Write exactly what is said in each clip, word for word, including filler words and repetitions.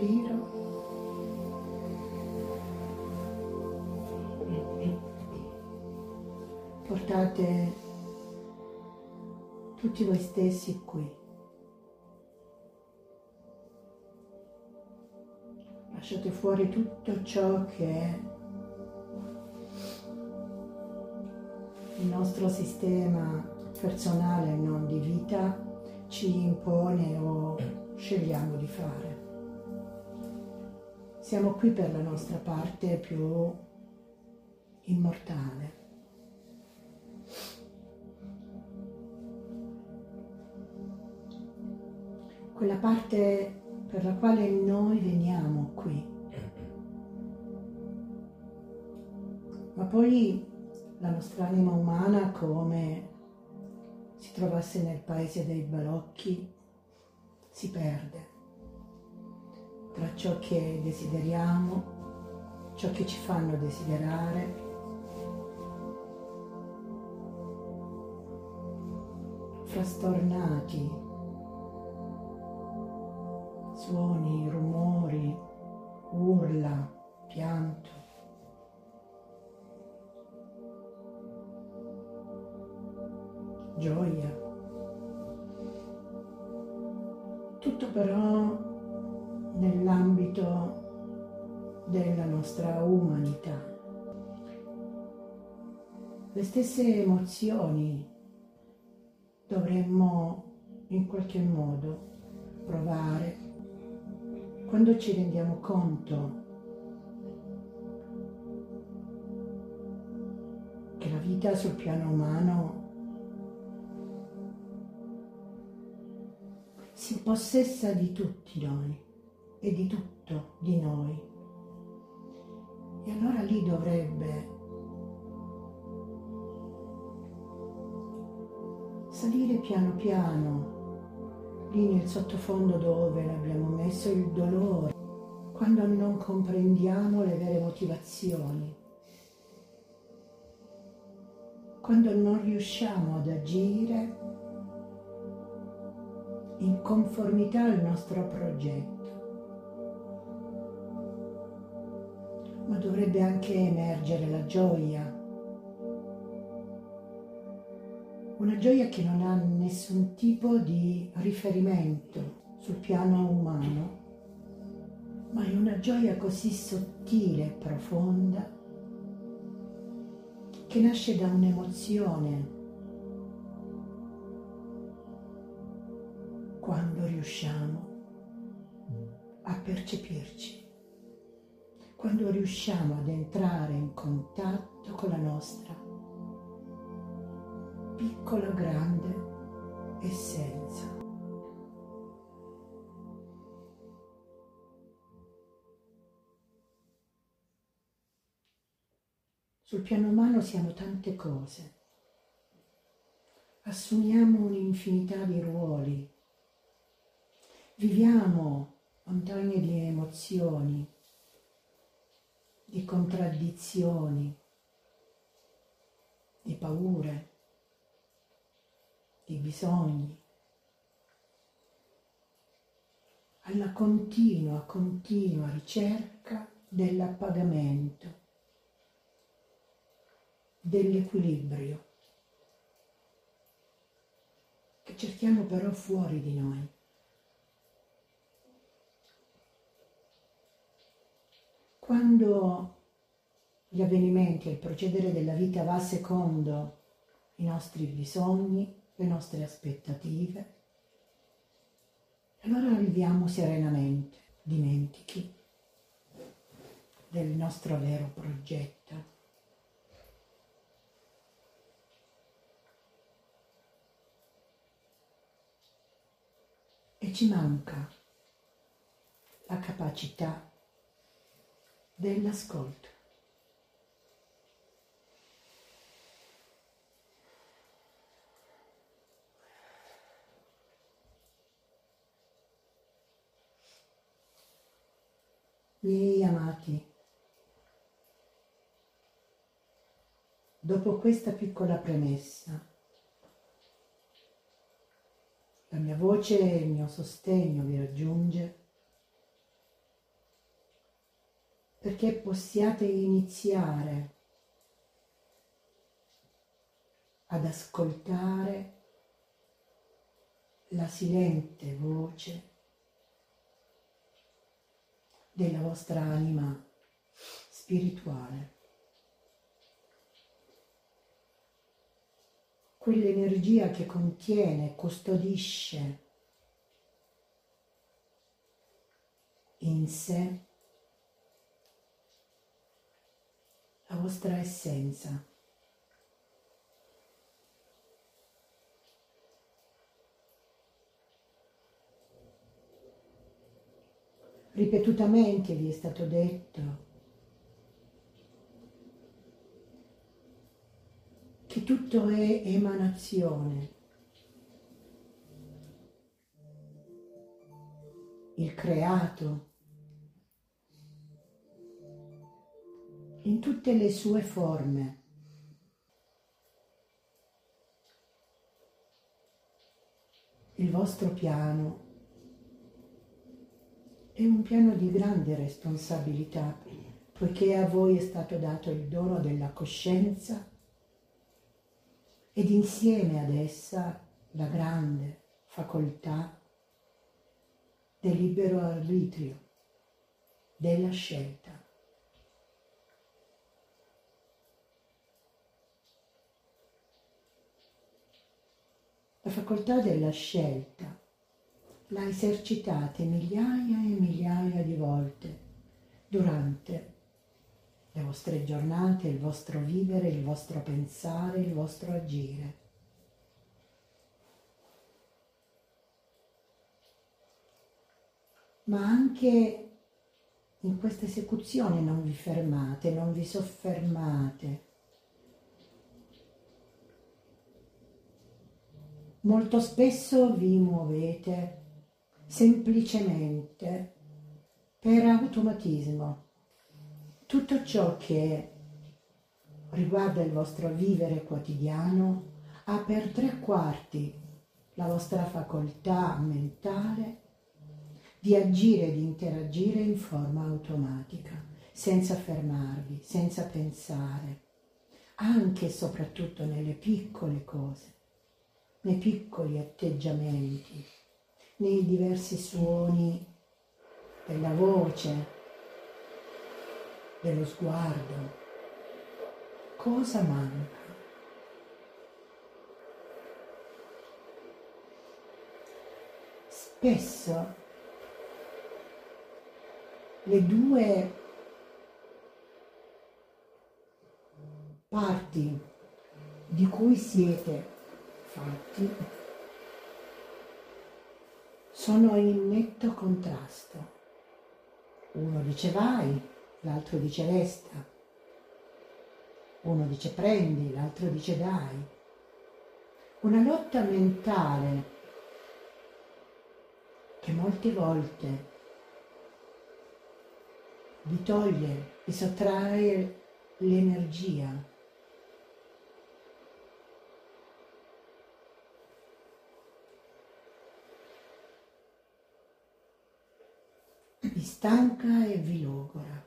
respiro. Portate tutti voi stessi qui. Lasciate fuori tutto ciò che è il nostro sistema personale e non di vita ci impone o scegliamo di fare. Siamo qui per la nostra parte più immortale. Quella parte per la quale noi veniamo qui. Ma poi la nostra anima umana, come si trovasse nel paese dei balocchi, si perde tra ciò che desideriamo, ciò che ci fanno desiderare, frastornati, suoni, rumori, urla, pianto. Gioia. Tutto però nell'ambito della nostra umanità. Le stesse emozioni dovremmo in qualche modo provare quando ci rendiamo conto che la vita sul piano umano si impossessa di tutti noi e di tutto di noi. E allora lì dovrebbe salire piano piano, lì nel sottofondo dove abbiamo messo il dolore, quando non comprendiamo le vere motivazioni, quando non riusciamo ad agire in conformità al nostro progetto. Ma dovrebbe anche emergere la gioia, una gioia che non ha nessun tipo di riferimento sul piano umano, ma è una gioia così sottile e profonda che nasce da un'emozione. Quando riusciamo a percepirci, quando riusciamo ad entrare in contatto con la nostra piccola grande essenza. Sul piano umano siamo tante cose, assumiamo un'infinità di ruoli, viviamo montagne di emozioni, di contraddizioni, di paure, di bisogni, alla continua, continua ricerca dell'appagamento, dell'equilibrio, che cerchiamo però fuori di noi. Quando gli avvenimenti e il procedere della vita va secondo i nostri bisogni, le nostre aspettative, allora viviamo serenamente, dimentichi del nostro vero progetto. E ci manca la capacità dell'ascolto. Miei amati, dopo questa piccola premessa, la mia voce e il mio sostegno vi raggiunge perché possiate iniziare ad ascoltare la silente voce della vostra anima spirituale. Quell'energia che contiene, custodisce in sé la vostra essenza. Ripetutamente vi è stato detto che tutto è emanazione. Il creato, in tutte le sue forme, il vostro piano è un piano di grande responsabilità, poiché a voi è stato dato il dono della coscienza ed insieme ad essa la grande facoltà del libero arbitrio, della scelta. La facoltà della scelta la esercitate migliaia e migliaia di volte durante le vostre giornate, il vostro vivere, il vostro pensare, il vostro agire. Ma anche in questa esecuzione non vi fermate, non vi soffermate. Molto spesso vi muovete semplicemente per automatismo. Tutto ciò che riguarda il vostro vivere quotidiano ha per tre quarti la vostra facoltà mentale di agire e di interagire in forma automatica, senza fermarvi, senza pensare, anche e soprattutto nelle piccole cose, nei piccoli atteggiamenti, nei diversi suoni della voce, dello sguardo. Cosa manca? Spesso le due parti di cui siete fatti sono in netto contrasto. Uno dice vai, l'altro dice resta. Uno dice prendi, l'altro dice dai. Una lotta mentale che molte volte vi toglie, vi sottrae l'energia. Vi stanca e vi logora.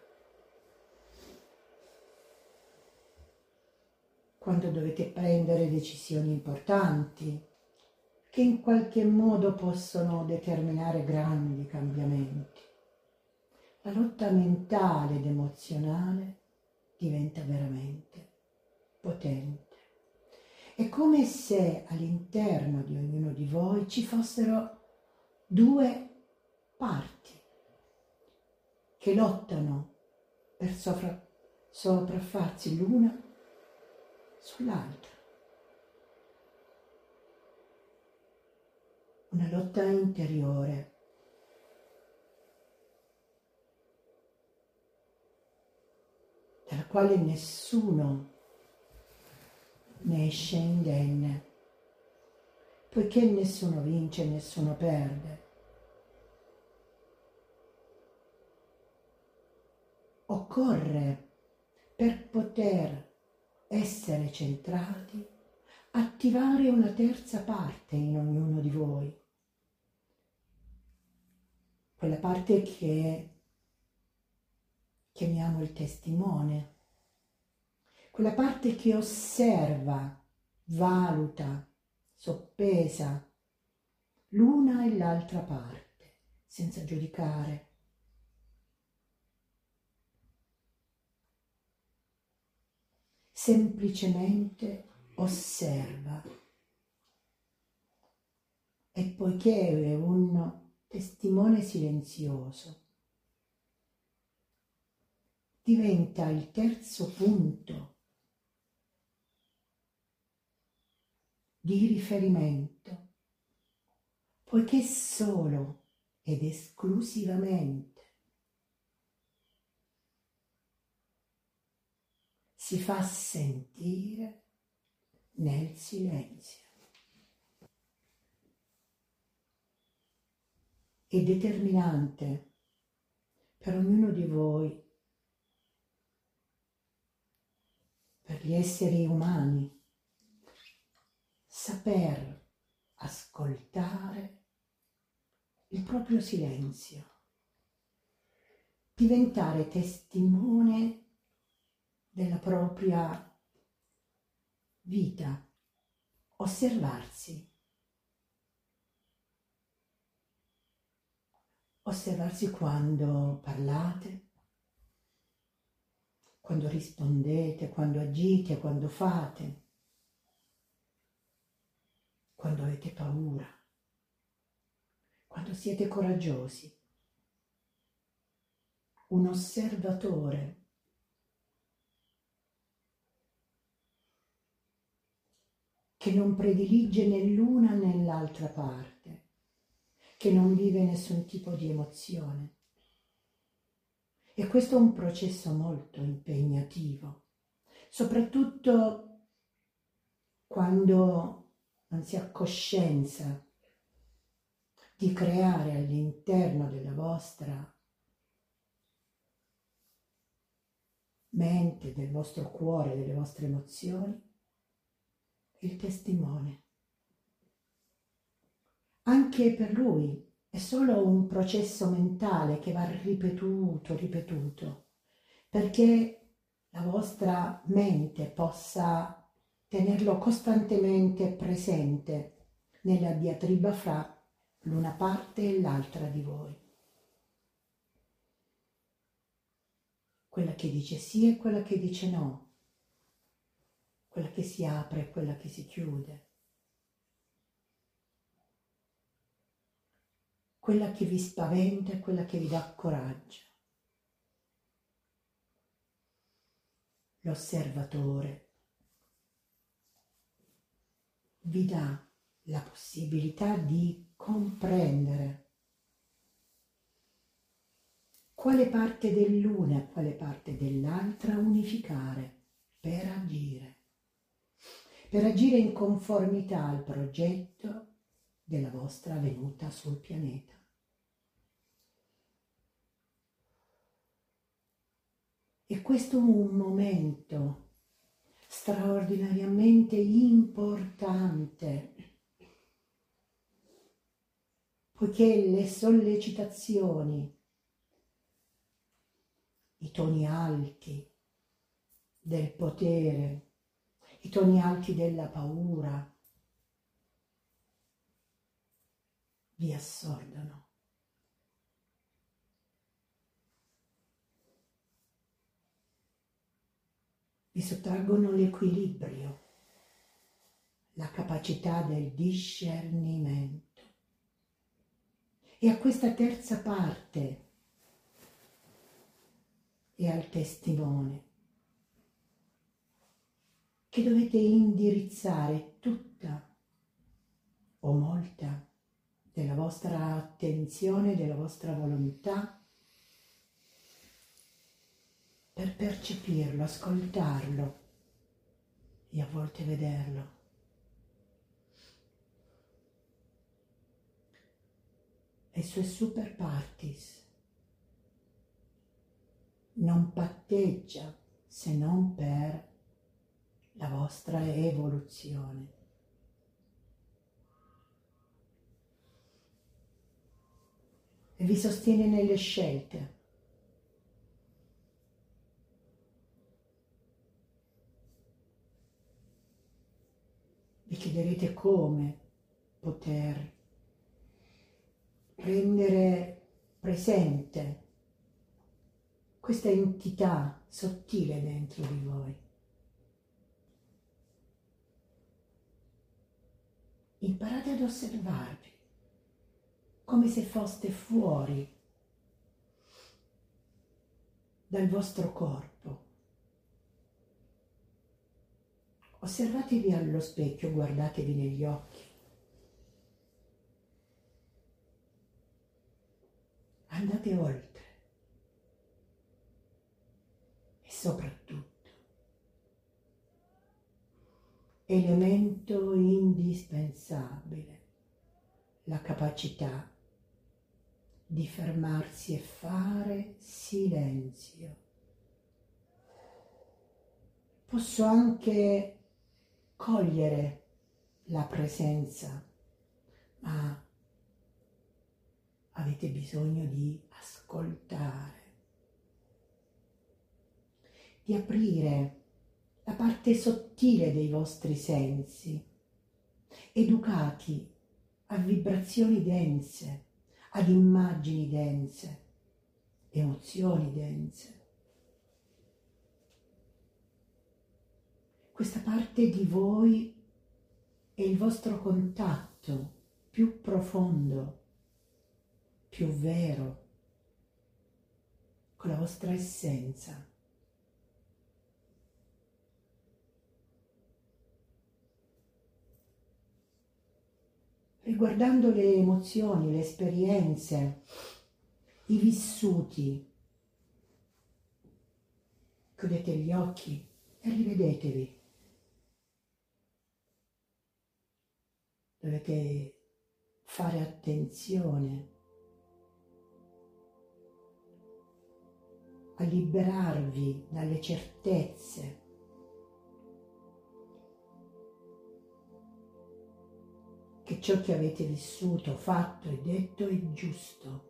Quando dovete prendere decisioni importanti che in qualche modo possono determinare grandi cambiamenti. La lotta mentale ed emozionale diventa veramente potente. È come se all'interno di ognuno di voi ci fossero due parti che lottano per sopra, sopraffarsi l'una sull'altra. Una lotta interiore. Dalla quale nessuno ne esce indenne, poiché nessuno vince e nessuno perde. Occorre, per poter essere centrati, attivare una terza parte in ognuno di voi. Quella parte che chiamiamo il testimone, quella parte che osserva, valuta, soppesa l'una e l'altra parte, senza giudicare. Semplicemente osserva. E poiché è un testimone silenzioso, diventa il terzo punto di riferimento, poiché solo ed esclusivamente si fa sentire nel silenzio. È determinante per ognuno di voi, per gli esseri umani, saper ascoltare il proprio silenzio, diventare testimone della propria vita, osservarsi, osservarsi quando parlate, quando rispondete, quando agite, quando fate, quando avete paura, quando siete coraggiosi. Un osservatore che non predilige né l'una né l'altra parte, che non vive nessun tipo di emozione. E questo è un processo molto impegnativo, soprattutto quando non si ha coscienza di creare all'interno della vostra mente, del vostro cuore, delle vostre emozioni, il testimone. Anche per lui è solo un processo mentale che va ripetuto, ripetuto, perché la vostra mente possa tenerlo costantemente presente nella diatriba fra l'una parte e l'altra di voi. Quella che dice sì e quella che dice no, quella che si apre e quella che si chiude, quella che vi spaventa e quella che vi dà coraggio. L'osservatore vi dà la possibilità di comprendere quale parte dell'una e quale parte dell'altra unificare per agire, per agire in conformità al progetto della vostra venuta sul pianeta. E questo è un momento straordinariamente importante, poiché le sollecitazioni, i toni alti del potere, i toni alti della paura, vi assordono. Vi sottraggono l'equilibrio, la capacità del discernimento. E a questa terza parte e al testimone che dovete indirizzare tutta o molta della vostra attenzione, della vostra volontà per percepirlo, ascoltarlo e a volte vederlo. Le sue super parties non patteggia se non per la vostra evoluzione. E vi sostiene nelle scelte. chiederete come poter rendere presente questa entità sottile dentro di voi. Imparate ad osservarvi come se foste fuori dal vostro corpo. Osservatevi allo specchio, guardatevi negli occhi. Andate oltre e soprattutto, elemento indispensabile, la capacità di fermarsi e fare silenzio. Posso anche cogliere la presenza, ma avete bisogno di ascoltare, di aprire la parte sottile dei vostri sensi, educati a vibrazioni dense, ad immagini dense, emozioni dense. Questa parte di voi è il vostro contatto più profondo, più vero, con la vostra essenza. Riguardando le emozioni, le esperienze, i vissuti, chiudete gli occhi e rivedetevi. Dovete fare attenzione a liberarvi dalle certezze che ciò che avete vissuto, fatto e detto è giusto.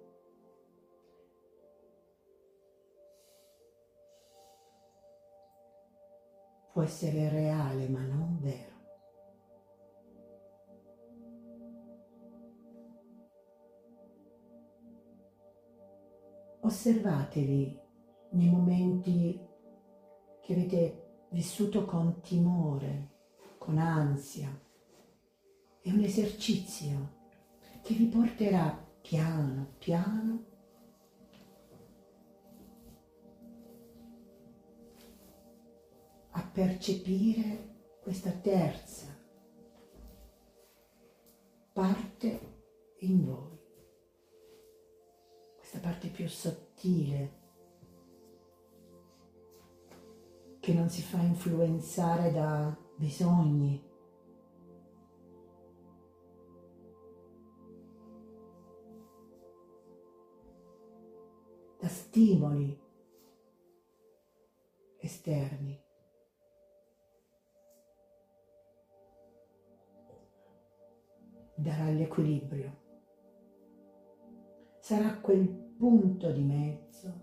Può essere reale ma non vero. Osservatevi nei momenti che avete vissuto con timore, con ansia. È un esercizio che vi porterà piano piano a percepire questa terza parte in voi. Questa parte più sottile, che non si fa influenzare da bisogni, da stimoli esterni. Darà l'equilibrio. Sarà quel punto di mezzo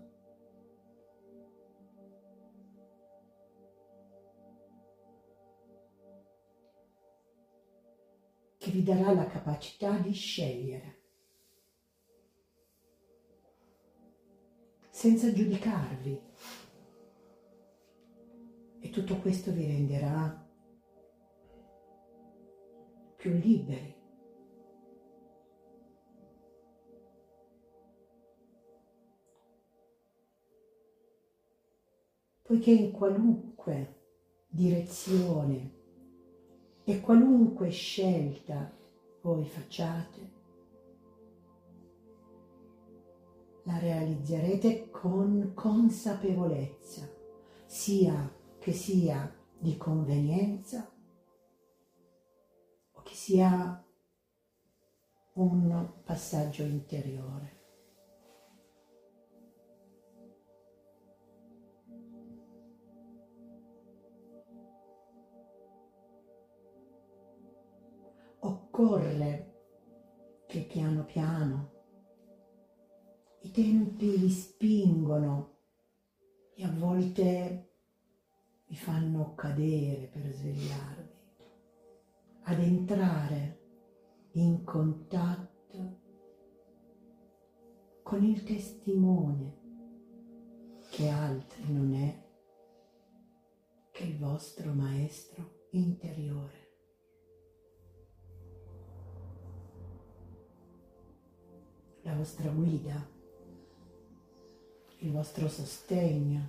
che vi darà la capacità di scegliere, senza giudicarvi. E tutto questo vi renderà più liberi. Poiché in qualunque direzione e qualunque scelta voi facciate, la realizzerete con consapevolezza, sia che sia di convenienza o che sia un passaggio interiore. Occorre che piano piano i tempi vi spingono e a volte vi fanno cadere per svegliarvi. ad entrare in contatto con il testimone che altri non è che il vostro maestro interiore. La vostra guida, il vostro sostegno,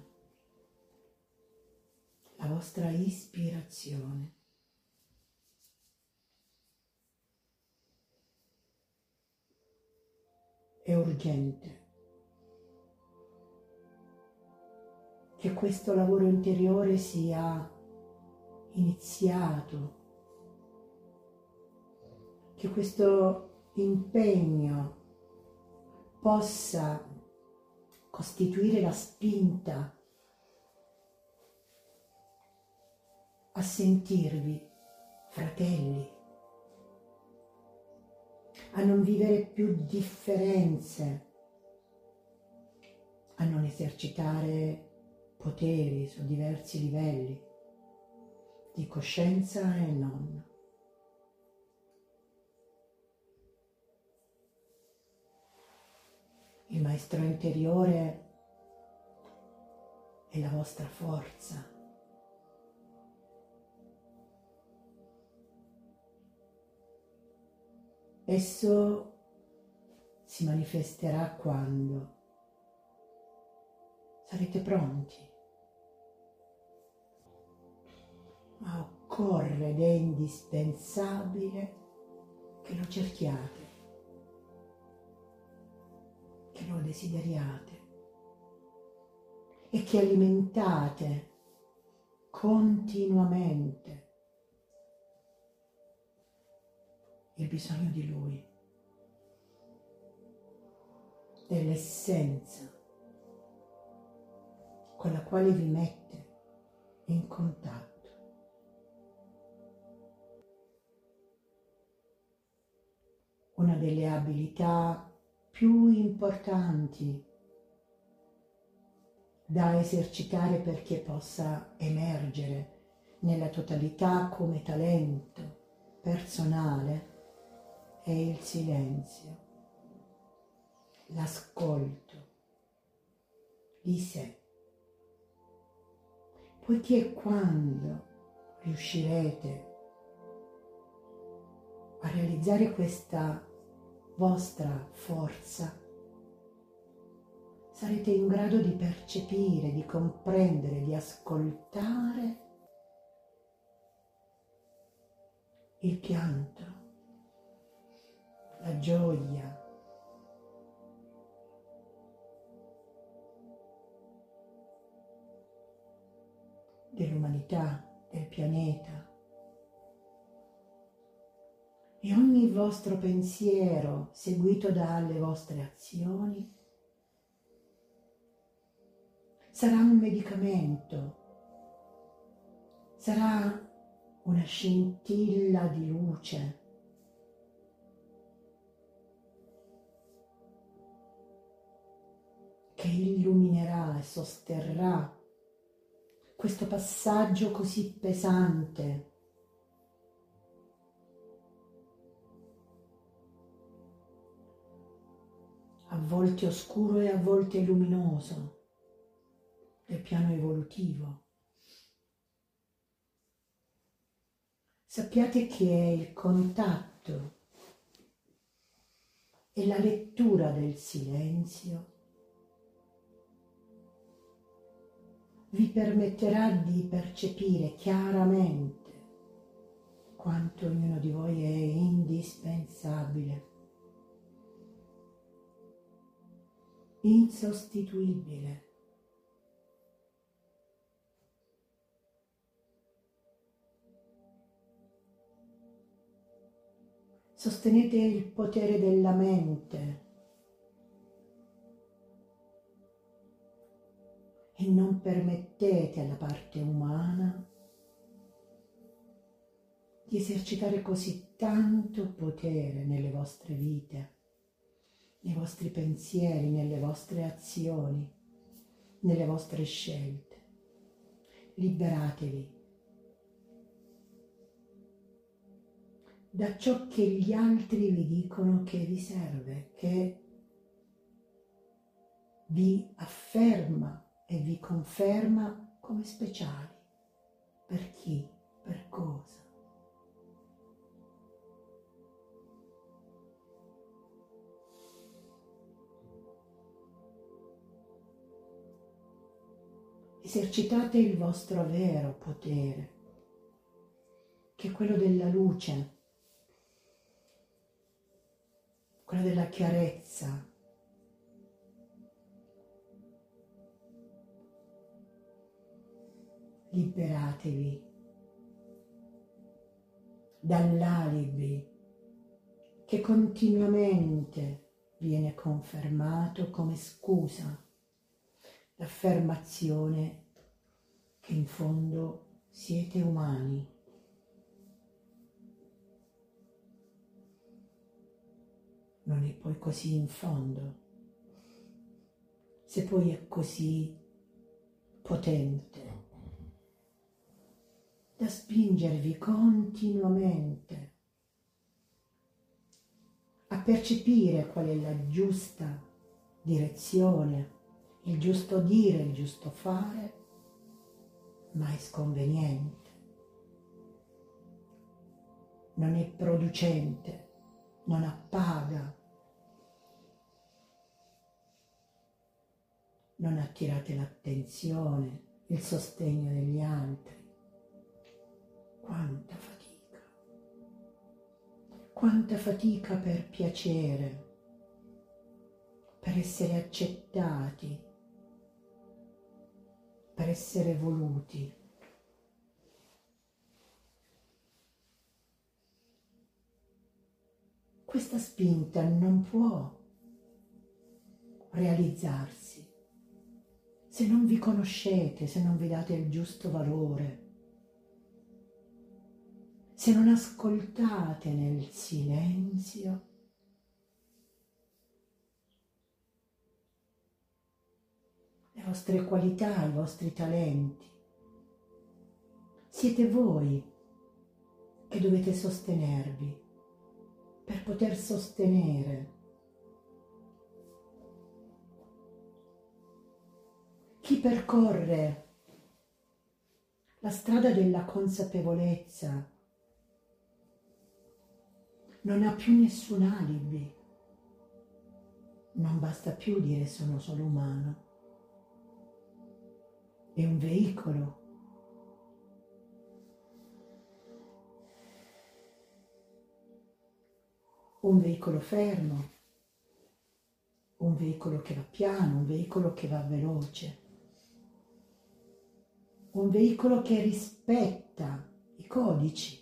la vostra ispirazione. È urgente che questo lavoro interiore sia iniziato, che questo impegno possa costituire la spinta a sentirvi fratelli, a non vivere più differenze, a non esercitare poteri su diversi livelli di coscienza e non. Il maestro interiore è la vostra forza. Esso si manifesterà quando sarete pronti, ma occorre ed è indispensabile che lo cerchiate, che lo desideriate e che alimentate continuamente il bisogno di Lui, dell'essenza con la quale vi mette in contatto. Una delle abilità più importanti da esercitare perché possa emergere nella totalità come talento personale è il silenzio, l'ascolto di sé. Poiché quando riuscirete a realizzare questa vostra forza, sarete in grado di percepire, di comprendere, di ascoltare il pianto, la gioia, dell'umanità, del pianeta. E ogni vostro pensiero seguito dalle vostre azioni sarà un medicamento, sarà una scintilla di luce che illuminerà e sosterrà questo passaggio così pesante a volte oscuro e a volte luminoso del piano evolutivo. Sappiate che il contatto e la lettura del silenzio vi permetterà di percepire chiaramente quanto ognuno di voi è indispensabile, insostituibile. Sostenete il potere della mente e non permettete alla parte umana di esercitare così tanto potere nelle vostre vite, nei vostri pensieri, nelle vostre azioni, nelle vostre scelte. Liberatevi. da ciò che gli altri vi dicono che vi serve, che vi afferma e vi conferma come speciali. Per chi? Per cosa? Esercitate il vostro vero potere, che è quello della luce, quello della chiarezza. Liberatevi dall'alibi che continuamente viene confermato come scusa, l'affermazione che in fondo siete umani. Non è poi così in fondo, se poi è così potente da spingervi continuamente a percepire qual è la giusta direzione, il giusto dire, il giusto fare, mai sconveniente. Non è producente, non appaga, non attirate l'attenzione, il sostegno degli altri. Quanta fatica, quanta fatica per piacere, per essere accettati, per essere voluti. Questa spinta non può realizzarsi se non vi conoscete, se non vi date il giusto valore, se non ascoltate nel silenzio le vostre qualità, i vostri talenti. Siete voi che dovete sostenervi per poter sostenere. Chi percorre la strada della consapevolezza non ha più nessun alibi, non basta più dire sono solo umano, è un veicolo. Un veicolo fermo, un veicolo che va piano, un veicolo che va veloce, un veicolo che rispetta i codici,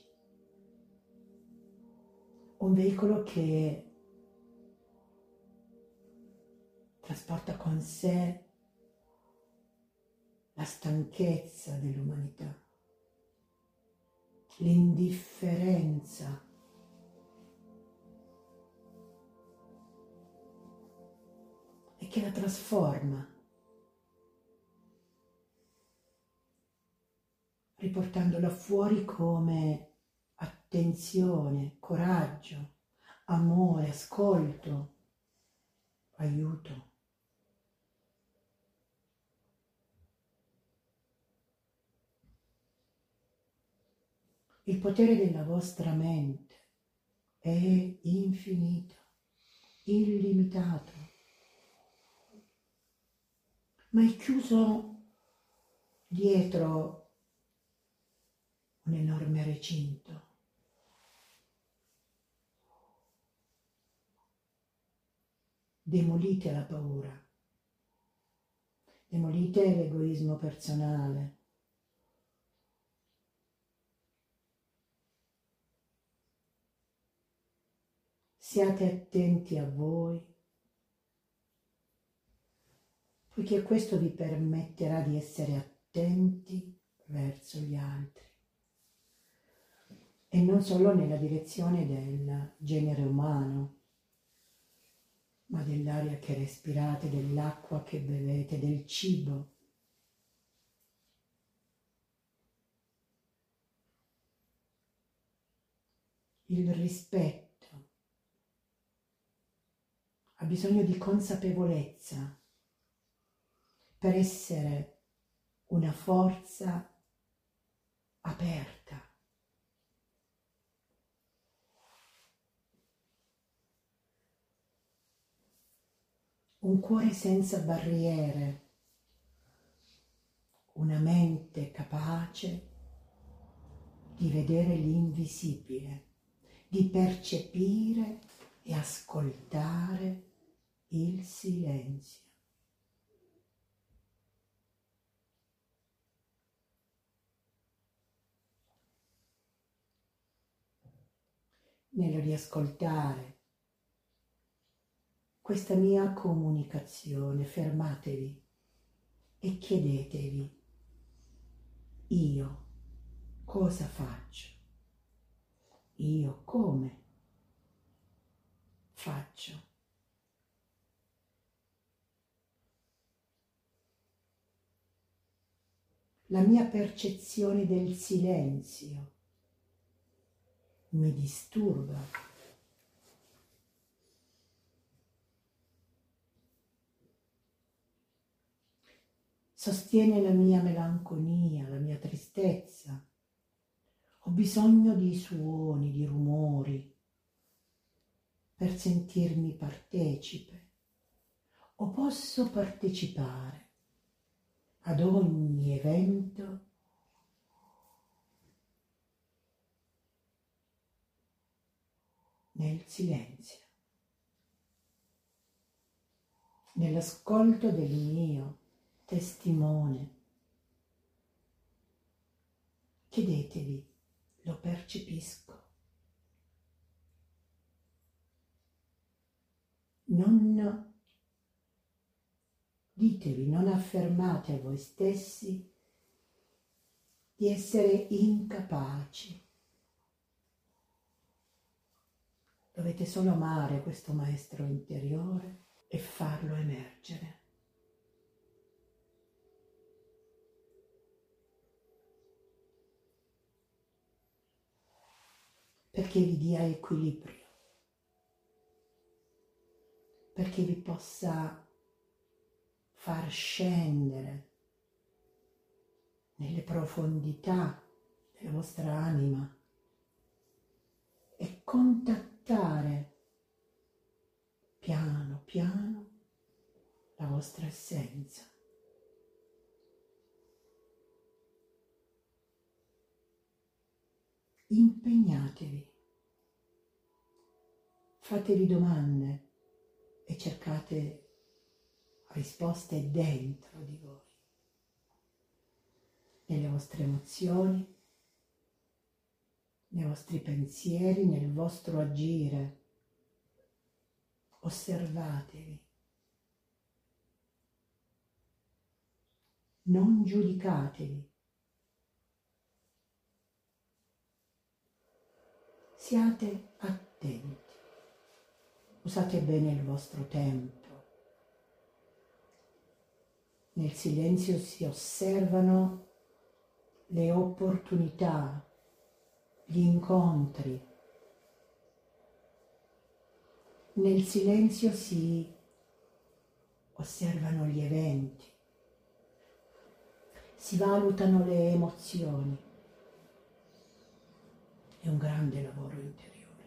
un veicolo che trasporta con sé la stanchezza dell'umanità, l'indifferenza, e che la trasforma, riportandola fuori come attenzione, coraggio, amore, ascolto, aiuto. Il potere della vostra mente è infinito, illimitato, ma è chiuso dietro un enorme recinto. Demolite la paura, demolite l'egoismo personale, siate attenti a voi, poiché questo vi permetterà di essere attenti verso gli altri. E non solo nella direzione del genere umano, ma dell'aria che respirate, dell'acqua che bevete, del cibo. il rispetto, ha bisogno di consapevolezza per essere una forza aperta. Un cuore senza barriere, una mente capace di vedere l'invisibile, di percepire e ascoltare il silenzio. Nello riascoltare questa mia comunicazione, fermatevi e chiedetevi: io cosa faccio? Io come faccio? La mia percezione del silenzio mi disturba. Sostiene la mia melanconia, la mia tristezza. Ho bisogno di suoni, di rumori per sentirmi partecipe. O posso partecipare ad ogni evento nel silenzio, nell'ascolto del mio testimone. Chiedetevi: lo percepisco? Non ditevi, non affermate a voi stessi di essere incapaci. Dovete solo amare questo maestro interiore e farlo emergere. Perché vi dia equilibrio, perché vi possa far scendere nelle profondità della vostra anima e contattare piano piano la vostra essenza. Impegnatevi, fatevi domande e cercate risposte dentro di voi, nelle vostre emozioni, nei vostri pensieri, nel vostro agire. Osservatevi, non giudicatevi. Siate attenti, usate bene il vostro tempo. Nel silenzio si osservano le opportunità, gli incontri. Nel silenzio si osservano gli eventi, si valutano le emozioni. È un grande lavoro interiore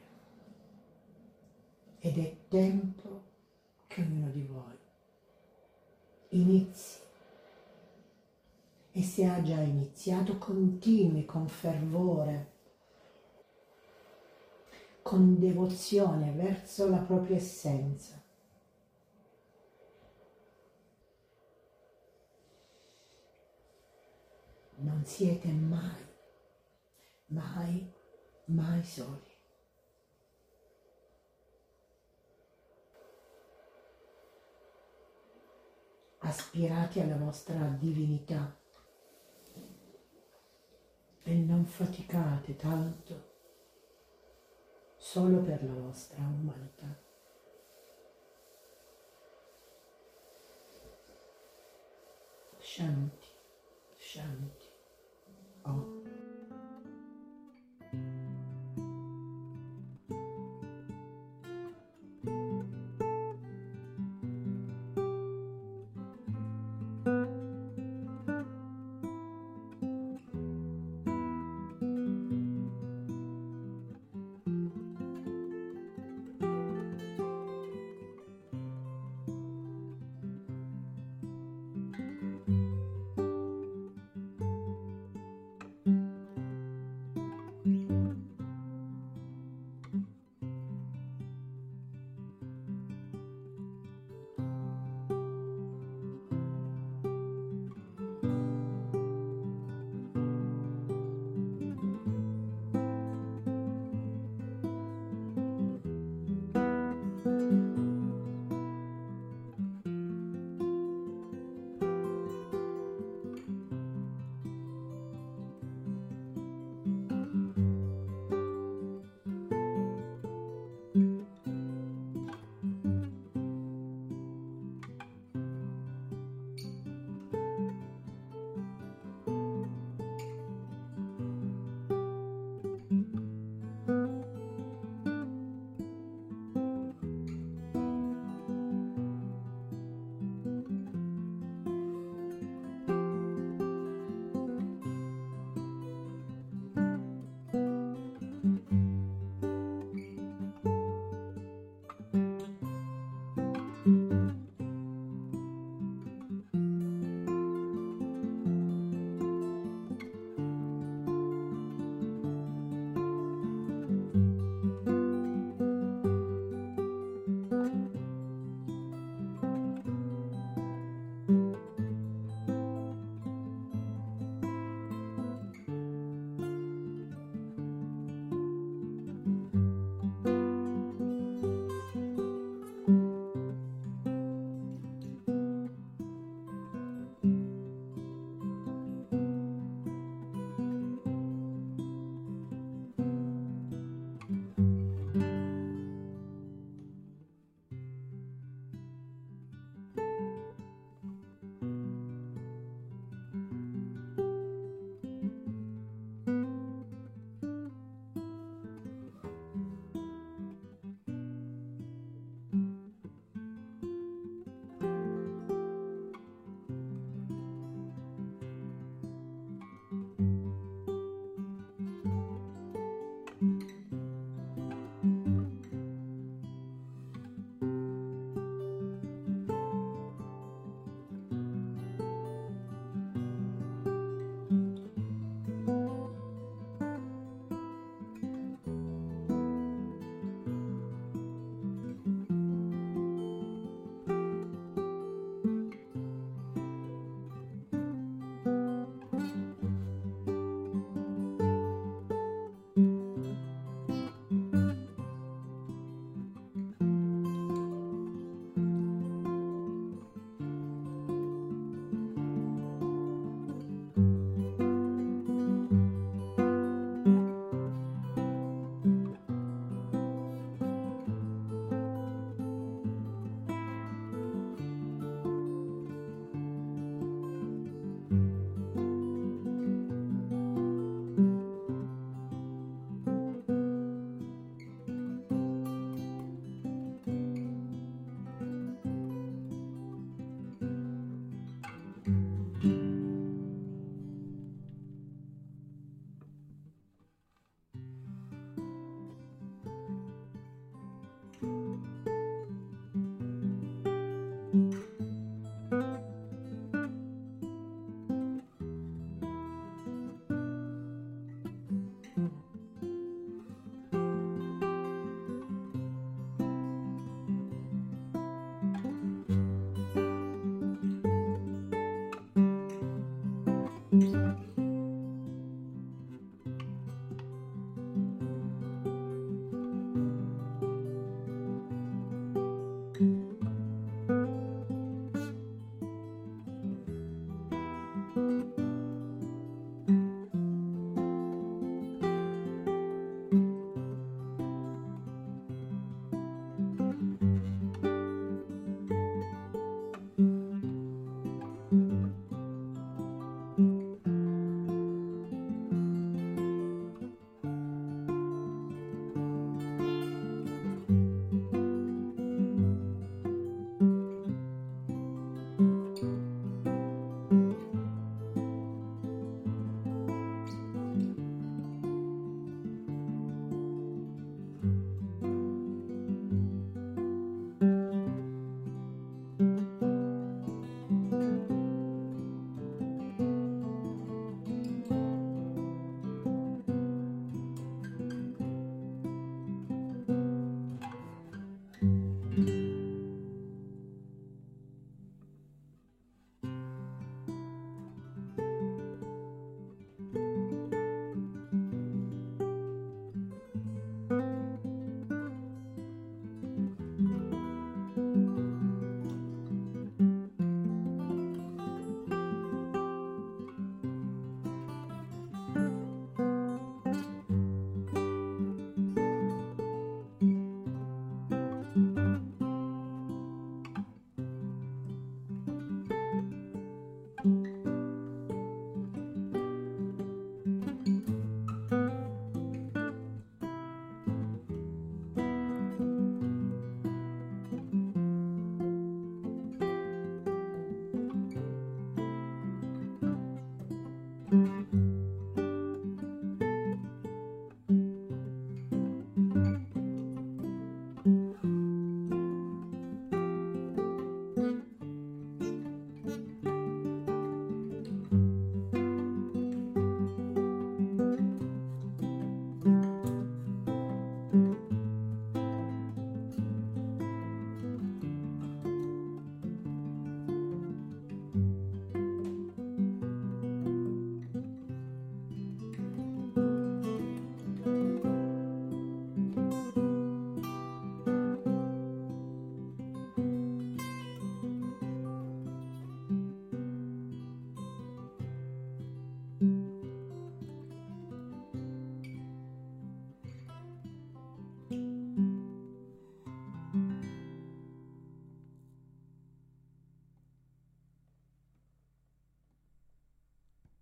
ed è tempo che ognuno di voi inizi, e se ha già iniziato continui con fervore, con devozione verso la propria essenza. Non siete mai, mai, mai soli. Aspirate alla vostra divinità e non faticate tanto solo per la vostra umanità. Shanti, Shanti, Om.